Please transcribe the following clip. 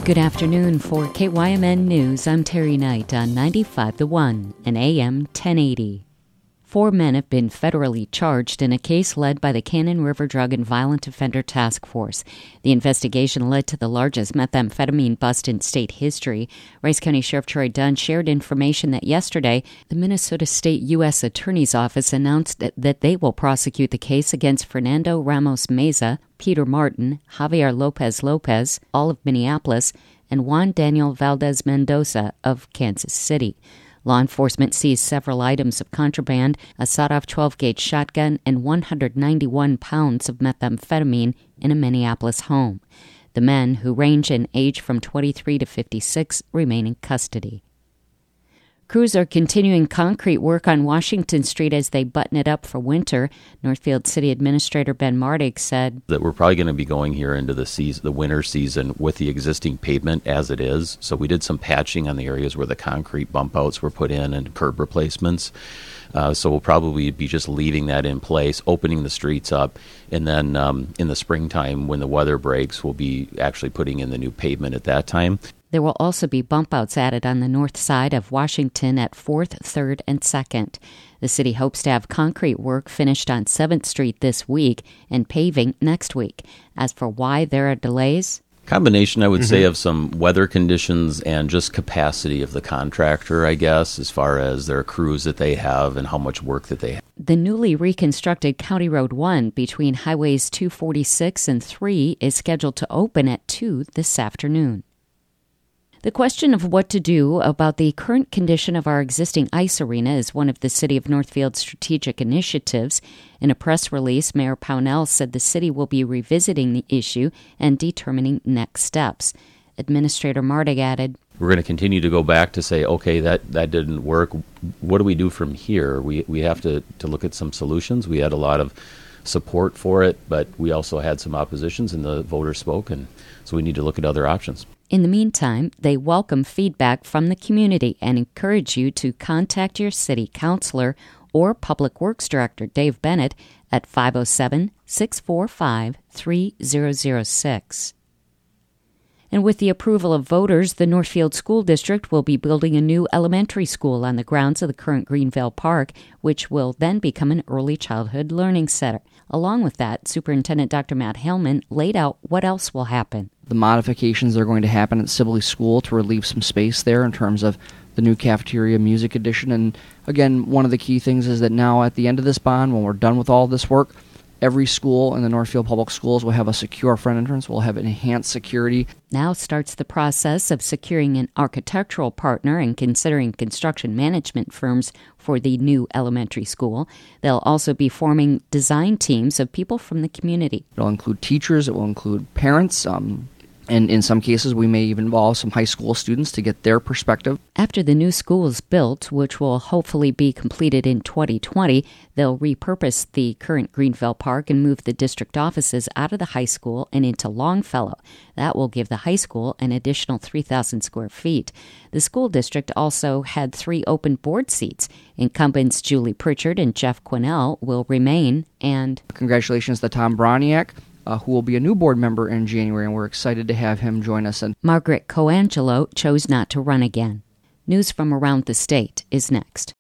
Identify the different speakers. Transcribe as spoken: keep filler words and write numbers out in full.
Speaker 1: Good afternoon. For K Y M N News, I'm Terry Knight on ninety-five The One and A M ten eighty. Four men have been federally charged in a case led by the Cannon River Drug and Violent Offender Task Force. The investigation led to the largest methamphetamine bust in state history. Rice County Sheriff Troy Dunn shared information that yesterday the Minnesota State U S Attorney's Office announced that, that they will prosecute the case against Fernando Ramos Meza, Peter Martin, Javier Lopez Lopez, all of Minneapolis, and Juan Daniel Valdez Mendoza of Kansas City. Law enforcement seized several items of contraband, a sawed-off twelve-gauge shotgun, and one hundred ninety-one pounds of methamphetamine in a Minneapolis home. The men, who range in age from twenty-three to fifty-six, remain in custody. Crews are continuing concrete work on Washington Street as they button it up for winter. Northfield City Administrator Ben Mardig said
Speaker 2: that we're probably going to be going here into the season, the winter season with the existing pavement as it is. So we did some patching on the areas where the concrete bump outs were put in and curb replacements. Uh, so we'll probably be just leaving that in place, opening the streets up, and then um, in the springtime when the weather breaks, we'll be actually putting in the new pavement at that time.
Speaker 1: There will also be bump outs added on the north side of Washington at fourth, third, and second. The city hopes to have concrete work finished on seventh Street this week and paving next week. As for why there are delays,
Speaker 2: combination, I would mm-hmm. say, of some weather conditions and just capacity of the contractor, I guess, as far as their crews that they have and how much work that they have.
Speaker 1: The newly reconstructed County Road one between Highways two forty-six and three is scheduled to open at two this afternoon. The question of what to do about the current condition of our existing ice arena is one of the City of Northfield's strategic initiatives. In a press release, Mayor Pownell said the city will be revisiting the issue and determining next steps. Administrator Mardig added,
Speaker 2: we're going to continue to go back to say, okay, that, that didn't work. What do we do from here? We we have to, to look at some solutions. We had a lot of support for it, but we also had some oppositions, and the voters spoke, and so we need to look at other options.
Speaker 1: In the meantime, they welcome feedback from the community and encourage you to contact your city councilor or Public Works Director Dave Bennett at five oh seven, six four five, three oh oh six. And with the approval of voters, the Northfield School District will be building a new elementary school on the grounds of the current Greenvale Park, which will then become an early childhood learning center. Along with that, Superintendent Doctor Matt Hellman laid out what else will happen.
Speaker 3: The modifications that are going to happen at Sibley School to relieve some space there in terms of the new cafeteria music addition. And again, one of the key things is that now at the end of this bond, when we're done with all this work, every school in the Northfield Public Schools will have a secure front entrance. We'll have enhanced security.
Speaker 1: Now starts the process of securing an architectural partner and considering construction management firms for the new elementary school. They'll also be forming design teams of people from the community.
Speaker 3: It'll include teachers. It will include parents. Um, And in some cases, we may even involve some high school students to get their perspective.
Speaker 1: After the new school is built, which will hopefully be completed in twenty twenty, they'll repurpose the current Greenvale Park and move the district offices out of the high school and into Longfellow. That will give the high school an additional three thousand square feet. The school district also had three open board seats. Incumbents Julie Pritchard and Jeff Quinnell will remain, and
Speaker 3: congratulations to Tom Broniak, Uh, who will be a new board member in January, and we're excited to have him join us. And
Speaker 1: Margaret Coangelo chose not to run again. News from around the state is next.